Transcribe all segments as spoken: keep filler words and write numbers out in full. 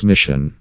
transmission.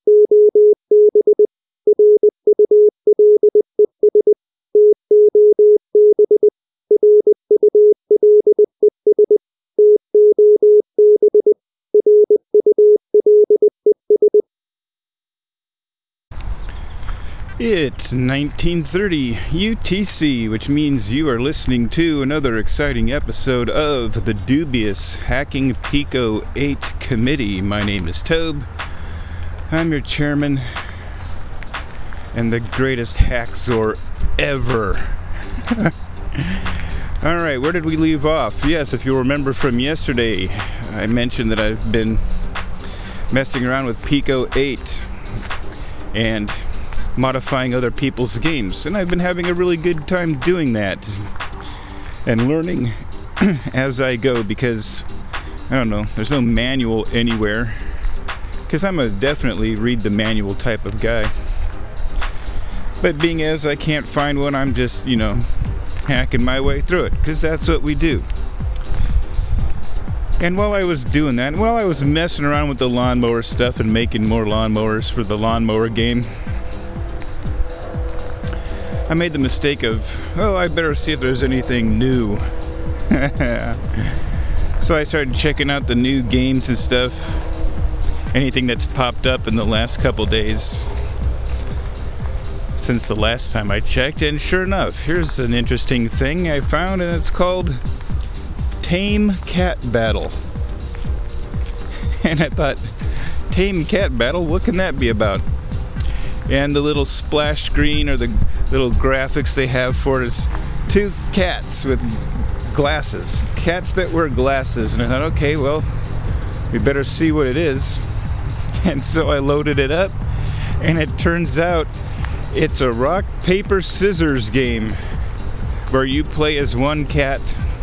It's nineteen thirty U T C, which means you are listening to another exciting episode of the dubious Hacking Pico eight Committee. My name is Tobe. I'm your chairman and the greatest hackzor ever. Alright, where did we leave off? Yes, if you'll remember from yesterday, I mentioned that I've been messing around with Pico eight and modifying other people's games, and I've been having a really good time doing that and learning as I go, because I don't know, there's no manual anywhere, because I'm a definitely read the manual type of guy, but being as I can't find one, I'm just, you know, hacking my way through it, because that's what we do. And while I was doing that, while I was messing around with the lawnmower stuff and making more lawnmowers for the lawnmower game, I made the mistake of, oh, I better see if there's anything new. So I started checking out the new games and stuff, anything that's popped up in the last couple days since the last time I checked, and sure enough, here's an interesting thing I found, and it's called Tame Cat Battle. And I thought, Tame Cat Battle, what can that be about? And the little splash screen or the little graphics they have for it is two cats with glasses. Cats that wear glasses. And I thought, okay, well, we better see what it is. And so I loaded it up, and it turns out it's a rock, paper, scissors game where you play as one cat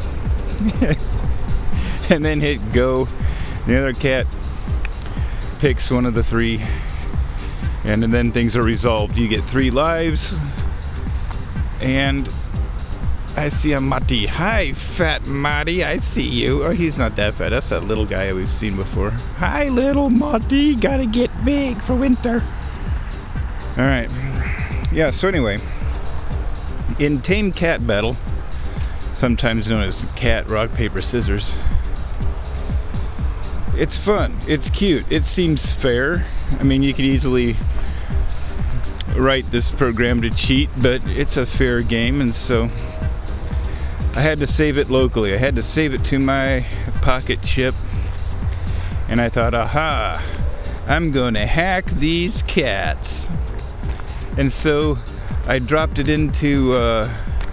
and then hit go. The other cat picks one of the three, and then things are resolved. You get three lives, and I see a Marty. Hi, fat Marty, I see you. Oh, he's not that fat. That's that little guy we've seen before. Hi, little Marty. Gotta get big for winter. All right. Yeah, so anyway, in Tame Cat Battle, sometimes known as Cat, Rock, Paper, Scissors, it's fun. It's cute. It seems fair. I mean, you could easily write this program to cheat, but it's a fair game, and so I had to save it locally. I had to save it to my pocket chip, and I thought, aha, I'm going to hack these cats. And so I dropped it into uh,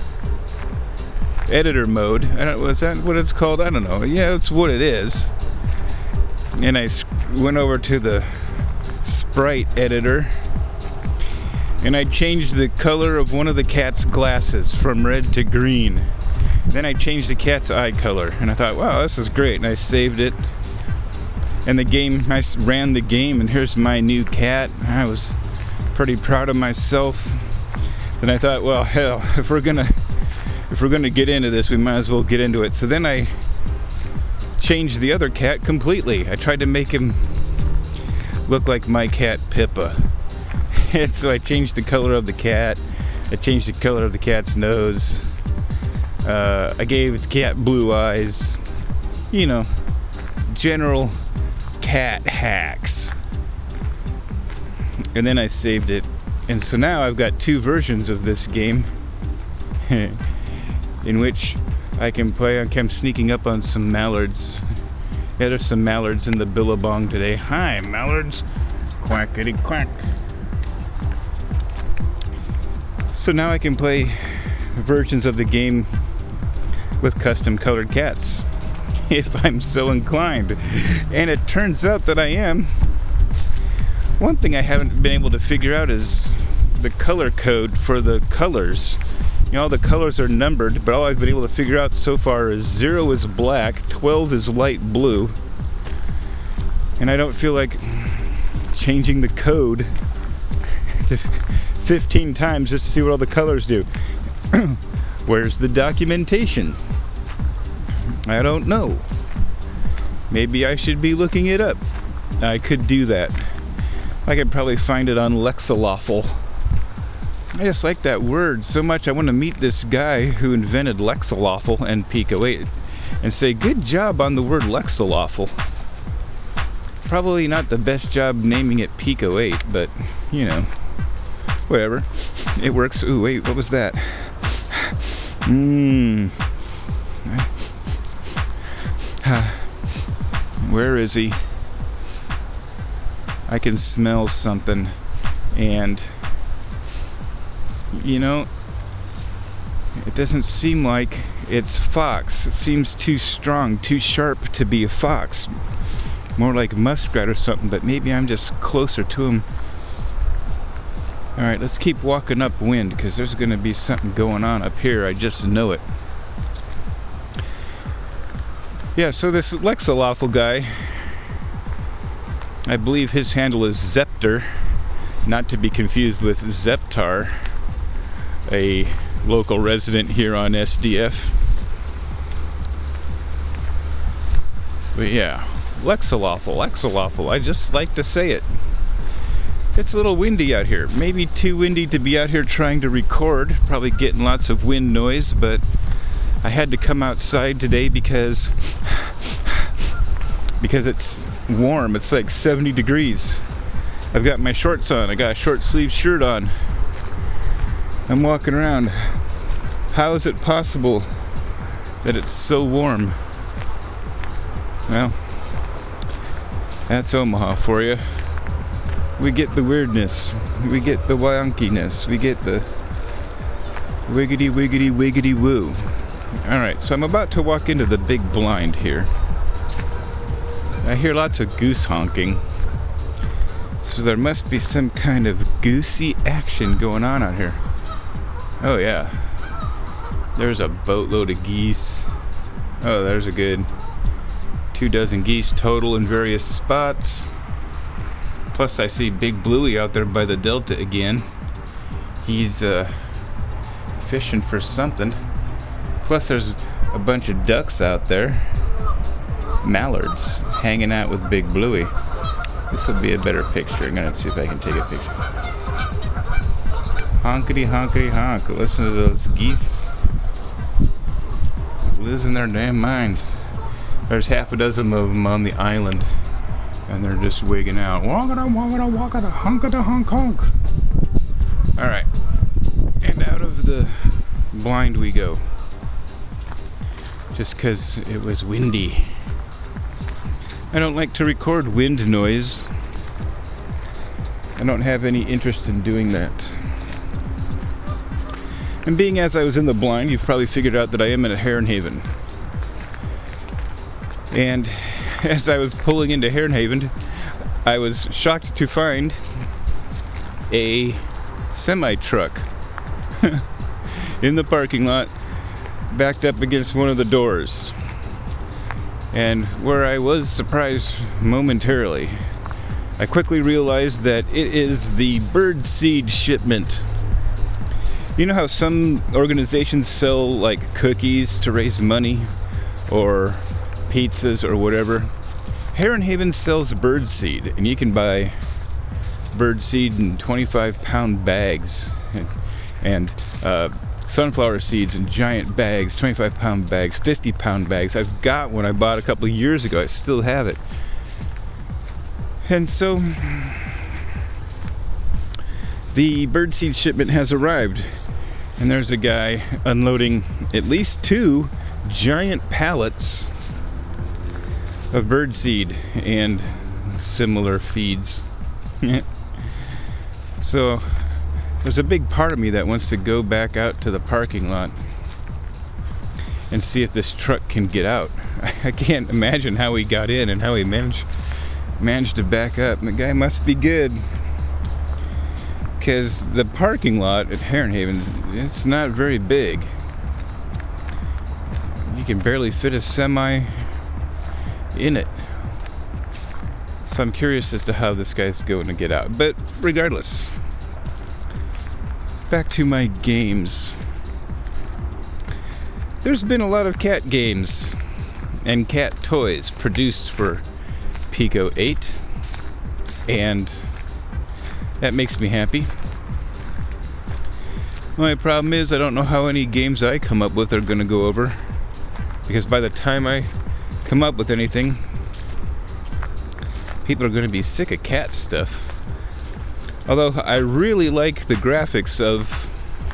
editor mode. I don't, was that what it's called? I don't know. Yeah, it's what it is. And I went over to the sprite editor, and I changed the color of one of the cat's glasses from red to green. Then I changed the cat's eye color, and I thought, wow, this is great. And I saved it, and the game, I ran the game, and here's my new cat. I was pretty proud of myself. Then I thought, well, hell, if we're gonna if we're gonna get into this, we might as well get into it. So then I changed the other cat completely. I tried to make him look like my cat Pippa. And so I changed the color of the cat. I changed the color of the cat's nose. Uh, I gave the cat blue eyes. You know, general cat hacks. And then I saved it. And so now I've got two versions of this game in which I can play. I'm sneaking up on some mallards. Yeah, there's some mallards in the billabong today. Hi, mallards. Quackity quack. So now I can play versions of the game with custom colored cats, if I'm so inclined. And it turns out that I am. One thing I haven't been able to figure out is the color code for the colors. You know, all the colors are numbered, but all I've been able to figure out so far is zero is black, twelve is light blue, and I don't feel like changing the code to fifteen times just to see what all the colors do. Where's the documentation? I don't know. Maybe I should be looking it up. I could do that. I could probably find it on Lexilawful. I just like that word so much. I want to meet this guy who invented Lexilawful and Pico eight and say, good job on the word Lexilawful. Probably not the best job naming it Pico eight, but, you know, whatever. It works. Ooh, wait, what was that? Mmm. Where is he? I can smell something, and you know, it doesn't seem like it's fox. It seems too strong, too sharp to be a fox. More like muskrat or something, but maybe I'm just closer to him. Alright, let's keep walking upwind, because there's going to be something going on up here. I just know it. Yeah, so this Lexilawful guy, I believe his handle is Zepter, not to be confused with Zeptar, a local resident here on S D F. But yeah, Lexilawful, Lexilawful, I just like to say it. It's a little windy out here. Maybe too windy to be out here trying to record. Probably getting lots of wind noise, but I had to come outside today because because it's warm. It's like seventy degrees. I've got my shorts on. I got a short sleeve shirt on. I'm walking around. How is it possible that it's so warm? Well, that's Omaha for you. We get the weirdness. We get the wonkiness. We get the wiggity wiggity wiggity woo. Alright, so I'm about to walk into the big blind here. I hear lots of goose honking. So there must be some kind of goosey action going on out here. Oh yeah. There's a boatload of geese. Oh, there's a good two dozen geese total in various spots. Plus I see Big Bluey out there by the delta again. He's uh, fishing for something. Plus there's a bunch of ducks out there. Mallards hanging out with Big Bluey. This will be a better picture. I'm gonna see if I can take a picture. Honkity honkity honk. Listen to those geese losing their damn minds. There's half a dozen of them on the island, and they're just wigging out. Wagada wagada wagada honkada honk honk. Alright. And out of the blind we go. Just because it was windy. I don't like to record wind noise. I don't have any interest in doing that. And being as I was in the blind, you've probably figured out that I am in a Heron Haven. And as I was pulling into Heron Haven, I was shocked to find a semi-truck in the parking lot, backed up against one of the doors. And where I was surprised momentarily, I quickly realized that it is the birdseed shipment. You know how some organizations sell like cookies to raise money, or pizzas or whatever? Heron Haven sells birdseed, and you can buy birdseed in twenty-five pound bags, and, and uh, sunflower seeds in giant bags, twenty-five pound bags, fifty pound bags. I've got one I bought a couple of years ago. I still have it. And so the birdseed shipment has arrived, and there's a guy unloading at least two giant pallets of birdseed and similar feeds. So there's a big part of me that wants to go back out to the parking lot and see if this truck can get out. I can't imagine how he got in and how he managed managed to back up. The guy must be good, because the parking lot at Heron Haven, it's not very big. You can barely fit a semi in it. So I'm curious as to how this guy's going to get out. But regardless, back to my games. There's been a lot of cat games and cat toys produced for Pico eight, and That makes me happy. My problem is I don't know how any games I come up with are going to go over. Because by the time I come up with anything, people are going to be sick of cat stuff. Although I really like the graphics of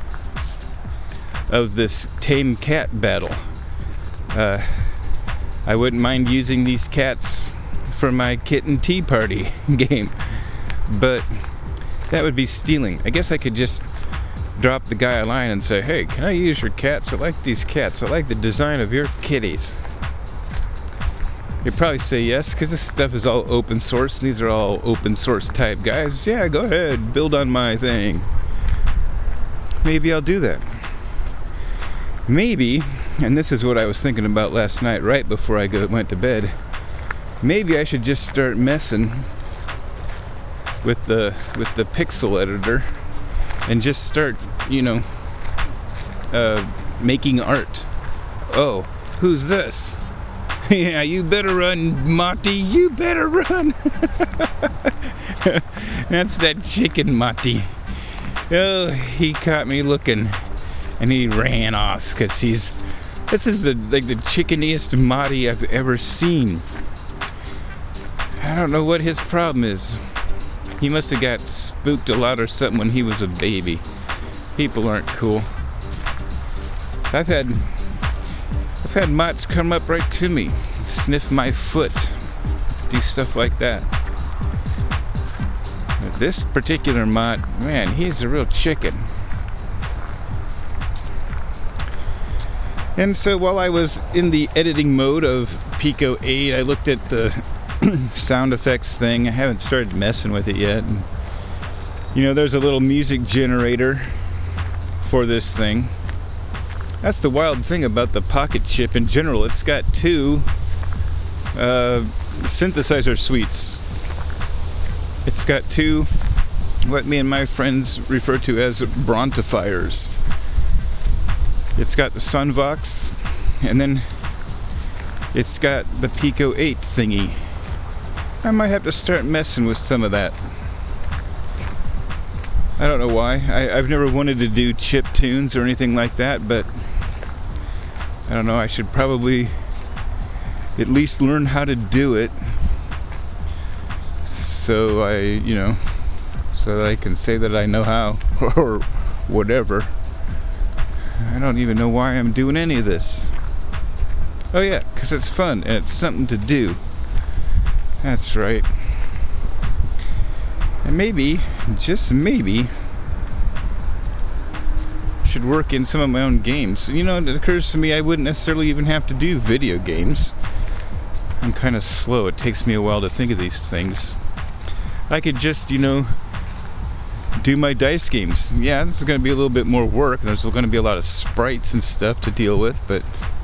of this tame cat battle. Uh, I wouldn't mind using these cats for my kitten tea party game, but that would be stealing. I guess I could just drop the guy a line and say, hey, can I use your cats? I like these cats. I like the design of your kitties. He'd probably say yes, because this stuff is all open source. These are all open source type guys. Yeah, go ahead, build on my thing. Maybe I'll do that. Maybe, and this is what I was thinking about last night right before I go, went to bed, maybe I should just start messing with the with the pixel editor and just start, you know, uh, making art. Oh, who's this? Yeah, you better run, Monty. You better run. That's that chicken, Monty. Oh, he caught me looking, and he ran off because he's. This is the like the chickeniest Monty I've ever seen. I don't know what his problem is. He must have got spooked a lot or something when he was a baby. People aren't cool. I've had. I've had motts come up right to me, sniff my foot, do stuff like that. But this particular mott, man, he's a real chicken. And so while I was in the editing mode of Pico eight, I looked at the sound effects thing. I haven't started messing with it yet. And, you know, there's a little music generator for this thing. That's the wild thing about the Pocket Chip in general. It's got two uh, synthesizer suites. It's got two, what me and my friends refer to as brontifiers. It's got the Sunvox, and then it's got the Pico eight thingy. I might have to start messing with some of that. I don't know why. I, I've never wanted to do chip tunes or anything like that, but I don't know, I should probably at least learn how to do it so I, you know, so that I can say that I know how or whatever. I don't even know why I'm doing any of this. Oh yeah, because it's fun and it's something to do. That's right. And maybe, just maybe, should work in some of my own games. You know, it occurs to me I wouldn't necessarily even have to do video games. I'm kind of slow. It takes me a while to think of these things. I could just, you know, do my dice games. Yeah, this is going to be a little bit more work. There's going to be a lot of sprites and stuff to deal with, but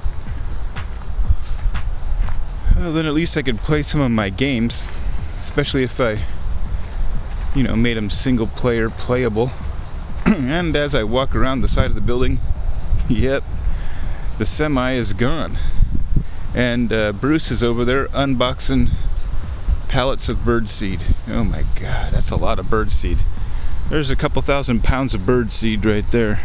well, then at least I could play some of my games, especially if I, you know, made them single player playable. And as I walk around the side of the building, yep, the semi is gone. And uh, Bruce is over there unboxing pallets of birdseed. Oh my God, that's a lot of birdseed. There's a couple thousand pounds of birdseed right there.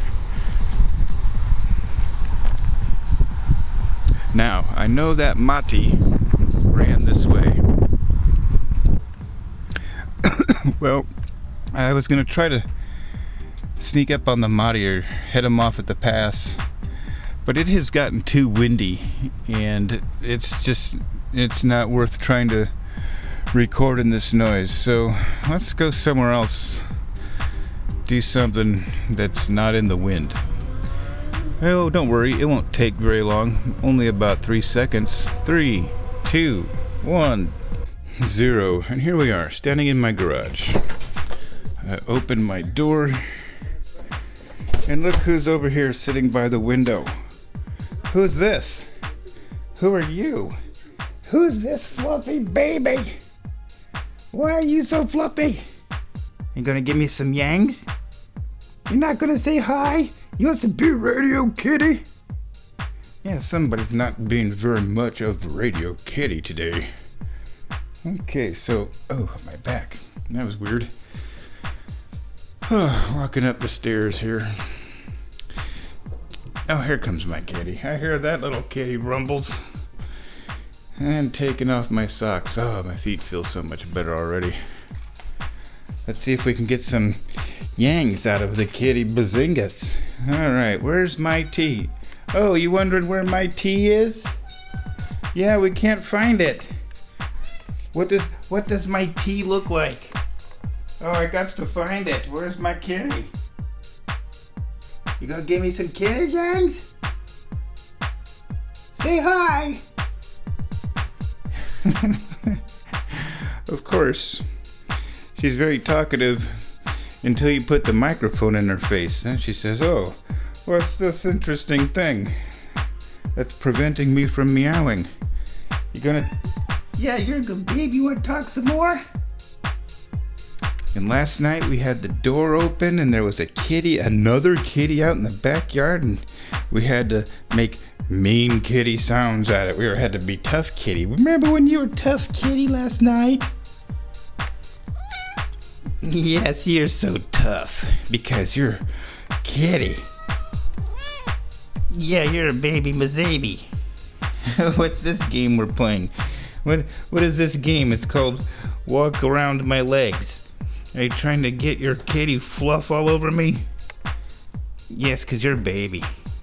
Now, I know that Mati ran this way. Well, I was going to try to sneak up on the Mati or head him off at the pass, but it has gotten too windy, and it's just, it's not worth trying to record in this noise. So let's go somewhere else. Do something that's not in the wind. Oh, don't worry, it won't take very long. Only about three seconds. Three, two, one, zero. And here we are, standing in my garage. I open my door, and look who's over here sitting by the window. Who's this? Who are you? Who's this fluffy baby? Why are you so fluffy? You gonna give me some yangs? You're not gonna say hi? You want some beer, Radio Kitty? Yeah, somebody's not being very much of Radio Kitty today. Okay, so, oh, my back. That was weird. Walking up the stairs here. Oh, here comes my kitty. I hear that little kitty rumbles. And taking off my socks. Oh, my feet feel so much better already. Let's see if we can get some yangs out of the kitty bazingas. Alright, where's my tea? Oh, you wondering where my tea is? Yeah, we can't find it. What does what does my tea look like? Oh, I got to find it. Where's my kitty? You gonna give me some kitty yangs? Say hi! Of course. She's very talkative until you put the microphone in her face. Then she says, oh, what's this interesting thing that's preventing me from meowing? You gonna... Yeah, you're a good baby. You wanna talk some more? And last night we had the door open and there was a kitty, another kitty out in the backyard, and we had to make mean kitty sounds at it. We were, had to be tough kitty. Remember when you were tough kitty last night? Yes, you're so tough because you're kitty. Yeah, you're a baby mazaby. What's this game we're playing? What What is this game? It's called Walk Around My Legs. Are you trying to get your kitty fluff all over me? Yes, because you're a baby.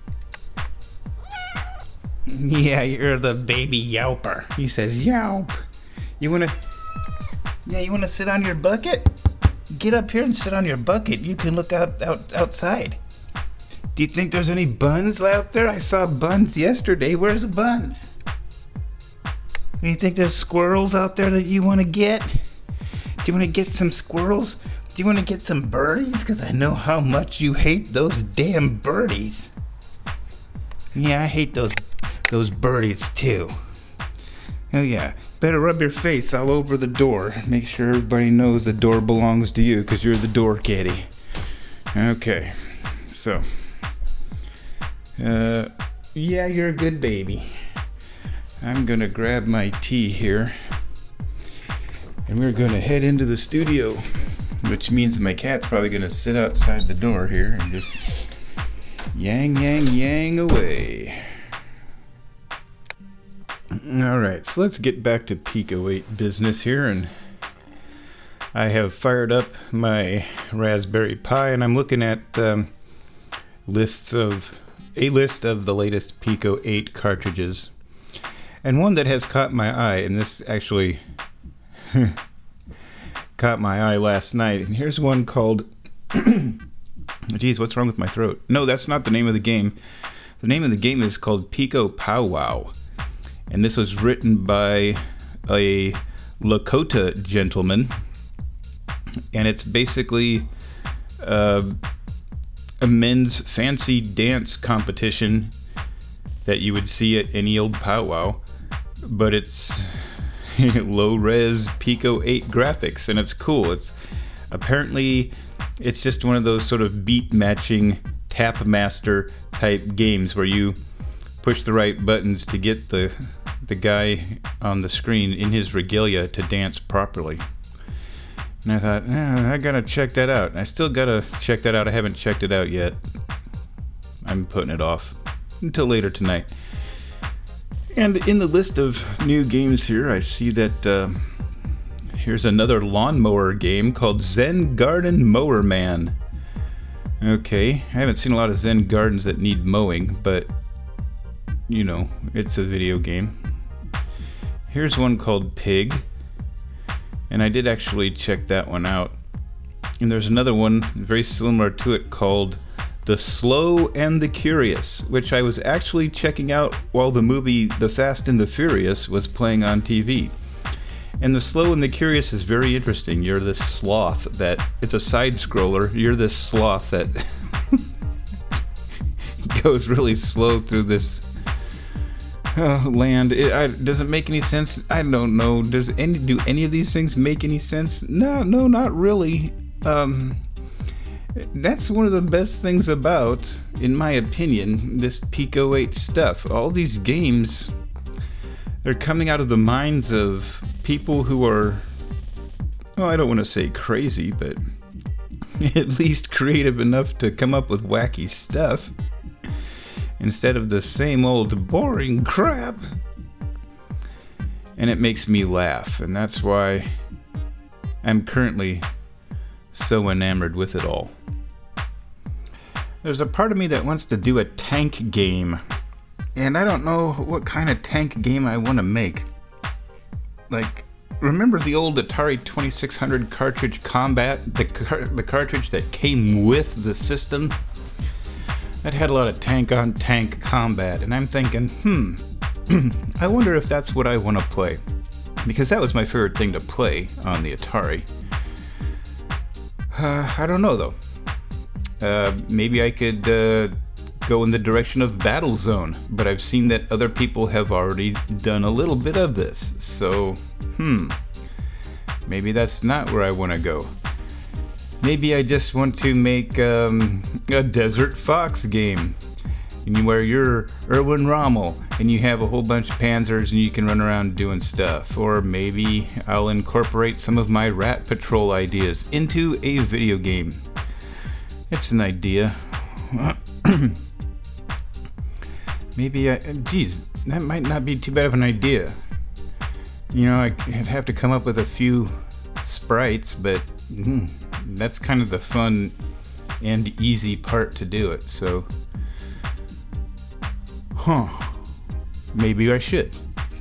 Yeah, you're the baby yowper. He says, yowp. You wanna... Yeah, you wanna sit on your bucket? Get up here and sit on your bucket. You can look out, out outside. Do you think there's any buns out there? I saw buns yesterday. Where's the buns? Do you think there's squirrels out there that you want to get? Do you want to get some squirrels? Do you want to get some birdies? Because I know how much you hate those damn birdies. Yeah, I hate those those birdies too. Oh yeah, better rub your face all over the door. Make sure everybody knows the door belongs to you because you're the door kitty. Okay, so, uh, yeah, you're a good baby. I'm gonna grab my tea here, and we're gonna head into the studio, which means my cat's probably gonna sit outside the door here and just yang, yang, yang away. Alright, so let's get back to Pico eight business here, and I have fired up my Raspberry Pi, and I'm looking at um, lists of a list of the latest Pico eight cartridges, and one that has caught my eye, and this actually caught my eye last night, and here's one called geez, what's wrong with my throat? No, that's not the name of the game. The name of the game is called Pico Powwow, and this was written by a Lakota gentleman, and it's basically uh, a men's fancy dance competition that you would see at any old powwow, but it's low-res Pico eight graphics, and it's cool. It's apparently it's just one of those sort of beat-matching Tap Master type games where you push the right buttons to get the the guy on the screen in his regalia to dance properly. And I thought, eh, I gotta check that out. I still gotta check that out. I haven't checked it out yet. I'm putting it off until later tonight. And in the list of new games here, I see that uh, here's another lawnmower game called Zen Garden Mower Man. Okay, I haven't seen a lot of Zen gardens that need mowing, but you know, it's a video game. Here's one called Pig, and I did actually check that one out. And there's another one very similar to it called The Slow and the Curious, which I was actually checking out while the movie The Fast and the Furious was playing on T V. And The Slow and the Curious is very interesting. You're this sloth that, it's a side scroller, you're this sloth that goes really slow through this uh, land. It I, does it make any sense? I don't know. Does any do any of these things make any sense? No, no, not really. Um, that's one of the best things about, in my opinion, this Pico eight stuff. All these games, they're coming out of the minds of people who are, well, I don't want to say crazy, but at least creative enough to come up with wacky stuff instead of the same old boring crap. And it makes me laugh, and that's why I'm currently so enamored with it all. There's a part of me that wants to do a tank game, and I don't know what kind of tank game I want to make. Like, remember the old Atari twenty-six hundred cartridge Combat? The, car- the cartridge that came with the system? That had a lot of tank-on-tank combat, and I'm thinking, hmm, I wonder if that's what I want to play. Because that was my favorite thing to play on the Atari. Uh, I don't know, though. Uh, maybe I could uh, go in the direction of Battlezone, but I've seen that other people have already done a little bit of this, so, hmm, maybe that's not where I want to go. Maybe I just want to make um, a Desert Fox game, where you're Erwin Rommel, and you have a whole bunch of Panzers, and you can run around doing stuff. Or maybe I'll incorporate some of my Rat Patrol ideas into a video game. It's an idea. Maybe I... Geez, that might not be too bad of an idea. You know, I'd have to come up with a few sprites, but mm, that's kind of the fun and easy part to do it, so... Huh. Maybe I should.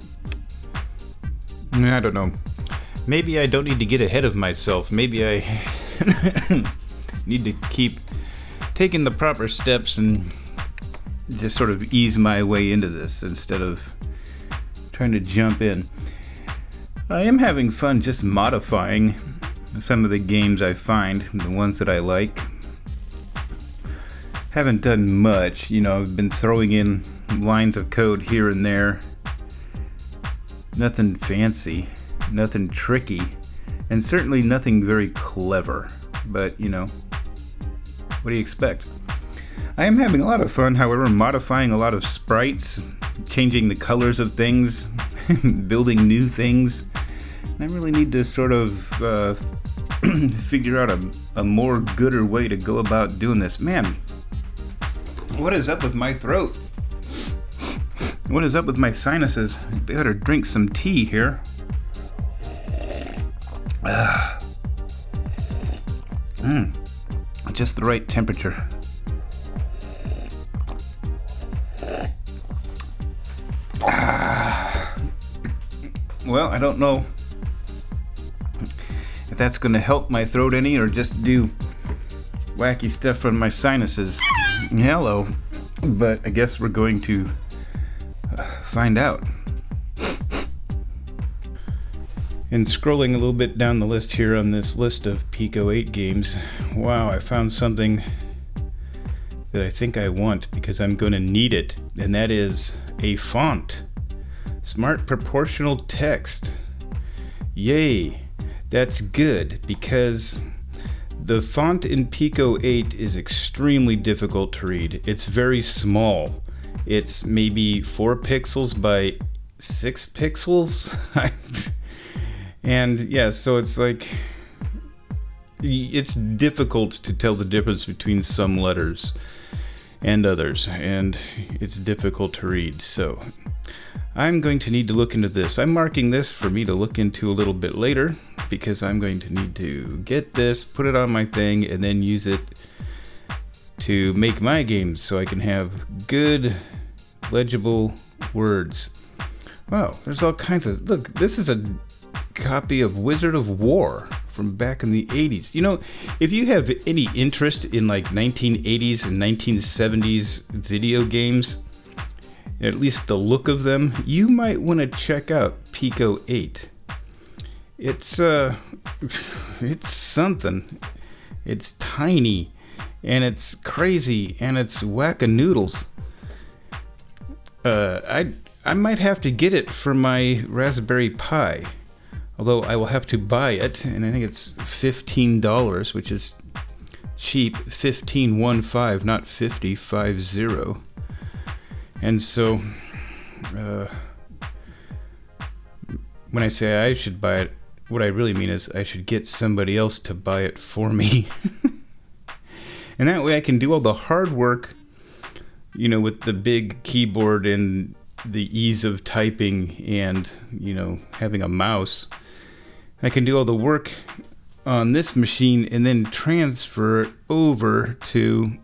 I don't know. Maybe I don't need to get ahead of myself. Maybe I need to keep taking the proper steps and just sort of ease my way into this instead of trying to jump in. I am having fun just modifying some of the games I find, the ones that I like. Haven't done much, you know, I've been throwing in lines of code here and there. Nothing fancy, nothing tricky, and certainly nothing very clever. But, you know, what do you expect? I am having a lot of fun, however, modifying a lot of sprites, changing the colors of things, building new things. I really need to sort of uh, figure out a, a more gooder way to go about doing this. Man, what is up with my throat? What is up with my sinuses? I better drink some tea here. Ah. Mm. Just the right temperature. Ah. Well, I don't know if that's going to help my throat any or just do wacky stuff from my sinuses. Hello. But I guess we're going to find out. And scrolling a little bit down the list here on this list of Pico eight games, wow, I found something that I think I want because I'm going to need it, and that is a font. Smart proportional text. Yay, that's good because the font in Pico eight is extremely difficult to read. It's very small. It's maybe four pixels by six pixels. And yeah, so it's like, it's difficult to tell the difference between some letters and others, and it's difficult to read. So I'm going to need to look into this. I'm marking this for me to look into a little bit later because I'm going to need to get this, put it on my thing, and then use it to make my games so I can have good, legible words. Wow, there's all kinds of... Look, this is a copy of Wizard of War from back in the eighties. You know, if you have any interest in like nineteen eighties and nineteen seventies video games, at least the look of them, you might want to check out Pico eight. It's, uh, it's something. It's tiny, and it's crazy, and it's whack-a-noodles. Uh, I I might have to get it for my Raspberry Pi, although I will have to buy it, and I think it's fifteen dollars, which is cheap. fifteen one five, not fifty five zero. And so, uh, when I say I should buy it, what I really mean is I should get somebody else to buy it for me. And that way I can do all the hard work, you know, with the big keyboard and the ease of typing and, you know, having a mouse. I can do all the work on this machine and then transfer it over to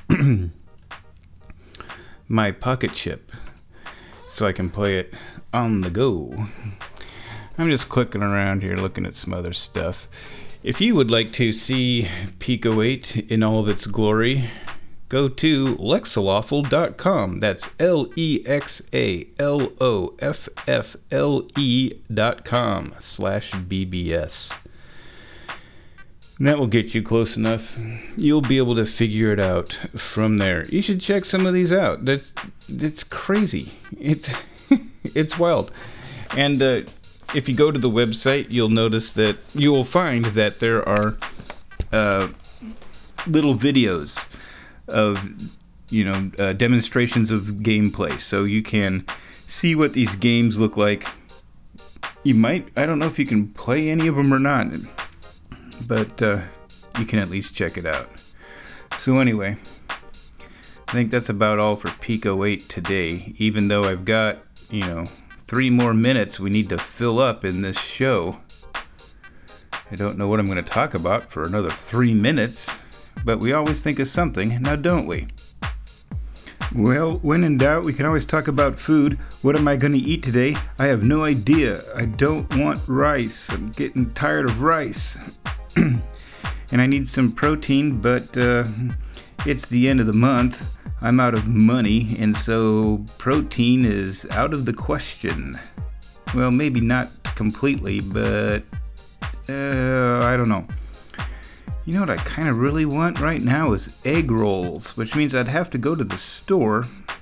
my Pocket Chip so I can play it on the go. I'm just clicking around here looking at some other stuff. If you would like to see Pico eight in all of its glory, go to Lexaloffle dot com. That's L E X A L O F F L E dot com slash B B S. That will get you close enough. You'll be able to figure it out from there. You should check some of these out. That's it's crazy. It's it's wild. And uh, if you go to the website, you'll notice that you will find that there are uh, little videos of, you know, uh, demonstrations of gameplay. So you can see what these games look like. You might, I don't know if you can play any of them or not, but uh, you can at least check it out. So anyway, I think that's about all for Pico eight today, even though I've got, you know, three more minutes we need to fill up in this show. I don't know what I'm going to talk about for another three minutes, but we always think of something, now don't we? Well, when in doubt, we can always talk about food. What am I going to eat today? I have no idea. I don't want rice. I'm getting tired of rice. And I need some protein, but uh, it's the end of the month. I'm out of money, and so protein is out of the question. Well, maybe not completely, but uh, I don't know. You know what I kind of really want right now is egg rolls, which means I'd have to go to the store.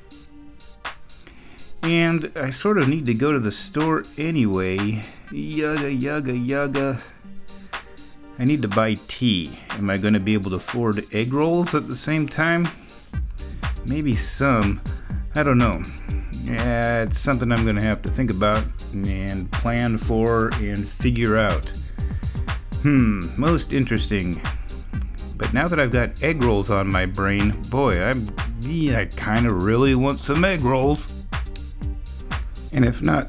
And I sort of need to go to the store anyway. Yaga, yaga, yaga. I need to buy tea. Am I going to be able to afford egg rolls at the same time? Maybe some. I don't know. Yeah, it's something I'm going to have to think about and plan for and figure out. Hmm, most interesting. But now that I've got egg rolls on my brain, boy, I'm, yeah, I kind of really want some egg rolls. And if not,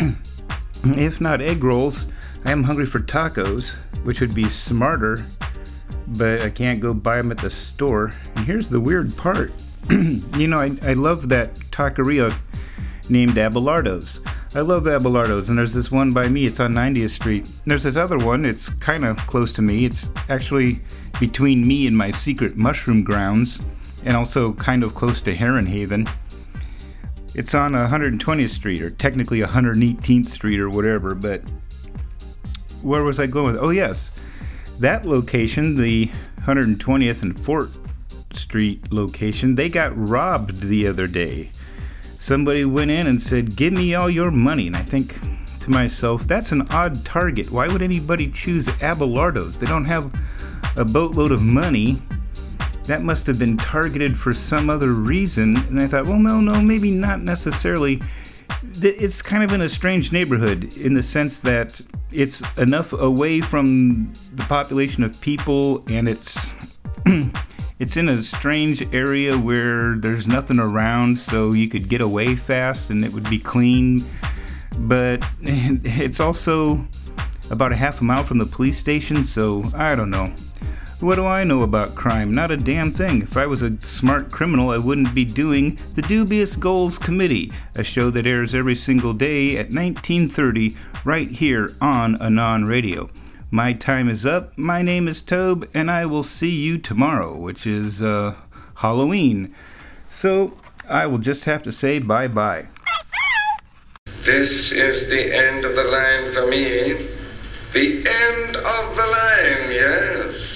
if not egg rolls, I am hungry for tacos, which would be smarter, but I can't go buy them at the store. And here's the weird part. You know, I, I love that taqueria named Abelardo's. I love Abelardo's, and there's this one by me. It's on ninetieth Street. There's this other one. It's kind of close to me. It's actually between me and my secret mushroom grounds, and also kind of close to Heron Haven. It's on one hundred twentieth Street, or technically one hundred eighteenth Street, or whatever, but where was I going with? Oh, yes. That location, the one hundred twentieth and fourth Street location, they got robbed the other day. Somebody went in and said, "Give me all your money." And I think to myself, that's an odd target. Why would anybody choose Abelardo's? They don't have a boatload of money. That must have been targeted for some other reason. And I thought, well, no, no, maybe not necessarily. It's kind of in a strange neighborhood in the sense that it's enough away from the population of people, and it's it's in a strange area where there's nothing around, so you could get away fast and it would be clean. But it's also about a half a mile from the police station, so I don't know. What do I know about crime? Not a damn thing. If I was a smart criminal, I wouldn't be doing the Dubious Goals Committee, a show that airs every single day at nineteen thirty right here on Anon Radio. My time is up. My name is Tobe, and I will see you tomorrow, which is uh, Halloween. So I will just have to say bye-bye. This is the end of the line for me. The end of the line, yes.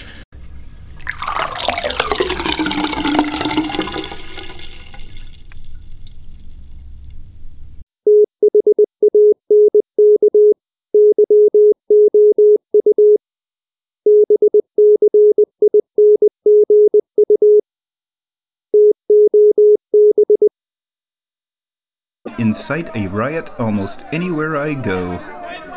Incite a riot almost anywhere I go.